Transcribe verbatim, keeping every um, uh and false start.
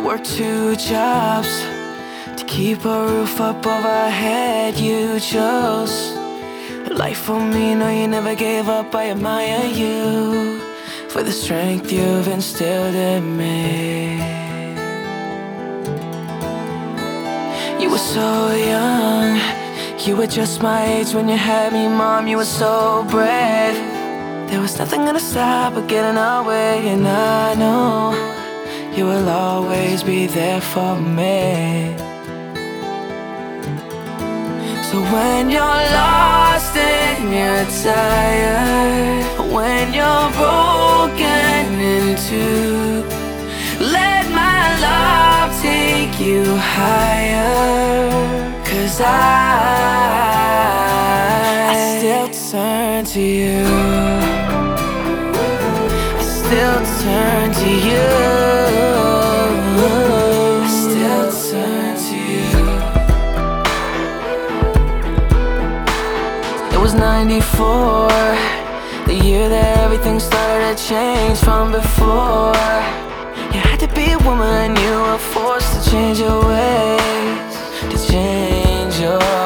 worked two jobs to keep a roof up over our head. You chose life for me, no, you never gave up. I admire you for the strength you've instilled in me. You were so young, you were just my age when you had me, Mom. You were so brave. There was nothing gonna stop or get in our way, and I know you will always be there for me. So when you're lost and you're tired, when you're broken in two, let my love take you higher. 'Cause I, I still turn to you, I still turn to you, I still turn to you. It was ninety-four, the year that everything started to change from before. You had to be a woman, you were forced to change your ways, to change your